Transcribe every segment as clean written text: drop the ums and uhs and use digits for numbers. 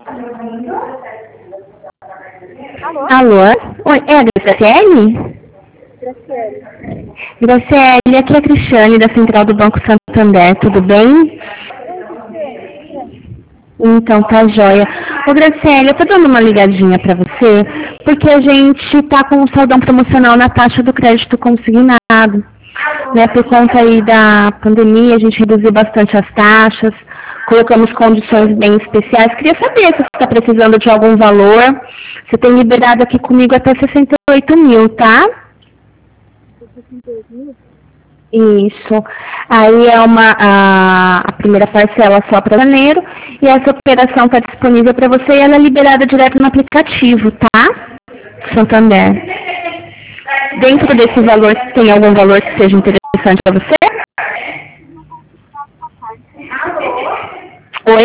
Alô? Alô? Oi, é a Graciele? Graciele, aqui é a Cristiane, da Central do Banco Santander, tudo bem? Então, tá joia. Ô, Graciele, eu tô dando uma ligadinha pra você, porque a gente tá com um saldão promocional na taxa do crédito consignado. Né, por conta aí da pandemia, a gente reduziu bastante as taxas, colocamos condições bem especiais. Queria saber se você está precisando de algum valor. Você tem liberado aqui comigo até 68 mil, tá? 68 mil? Isso. Aí é a primeira parcela só para janeiro e essa operação está disponível para você e ela é liberada direto no aplicativo, tá? Santander. Dentro desse valor, tem algum valor que seja interessante para você? Oi?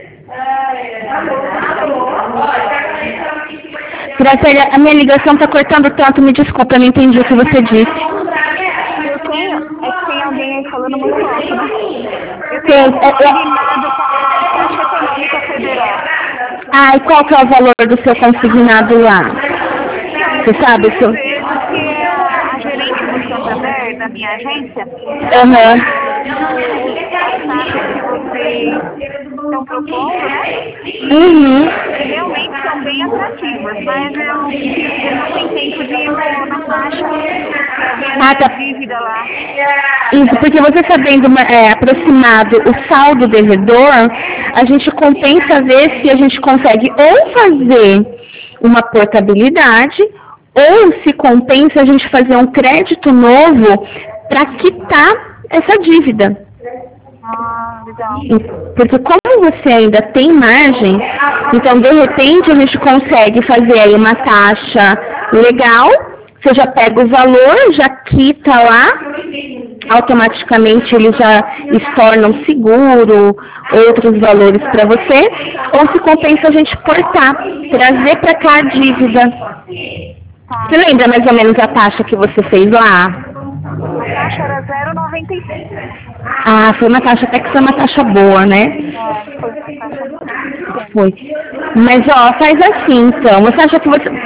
Graciela, a minha ligação está cortando tanto, me desculpa, eu não entendi o que você disse. Eu tenho, é que tem alguém aí falando muito alto, né? Eu Tem, tenho consignado com a Caixa Econômica Federal. Ah, e qual que é o valor do seu consignado lá? Você sabe o seu... Vejo que é a gerente do Santander, da minha agência, Aham. as taxas que vocês estão propondo, né? Uhum. E realmente são bem atrativas, mas eu não tenho tempo de ir na taxa para ver a Ah, tá. dívida lá. Isso, porque você sabendo aproximado o saldo devedor, a gente compensa ver se a gente consegue ou fazer uma portabilidade, ou se compensa a gente fazer um crédito novo para quitar essa dívida. Ah, legal. Porque como você ainda tem margem, então de repente a gente consegue fazer aí uma taxa legal, você já pega o valor, já quita lá, automaticamente ele já estorna um seguro, outros valores para você, ou se compensa a gente cortar, trazer para cá a dívida. Você lembra mais ou menos a taxa que você fez lá? A taxa era 0,95. Ah, foi uma taxa, até que foi uma taxa boa, né? Foi uma taxa muito pequena. Foi. Mas, ó, faz assim, então. Você acha que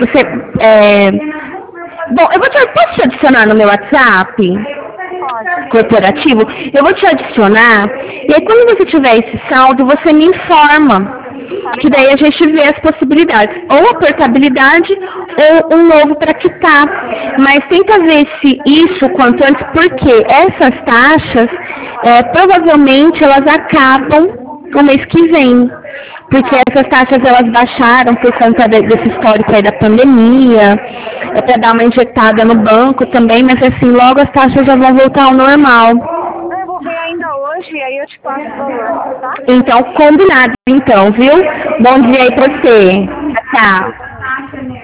Bom, posso te adicionar no meu WhatsApp Pode. corporativo? Eu vou te adicionar, e aí quando você tiver esse saldo, você me informa. Que daí a gente vê as possibilidades, ou a portabilidade, ou um novo para quitar. Mas tenta ver se isso quanto antes, porque essas taxas, provavelmente elas acabam no mês que vem. Porque essas taxas elas baixaram por conta desse histórico aí da pandemia, para dar uma injetada no banco também, mas assim, logo as taxas já vão voltar ao normal. Eu vou ver ainda hoje e aí eu te passo o valor, tá? Então, combinado então, viu? Bom dia aí pra você. Tchau.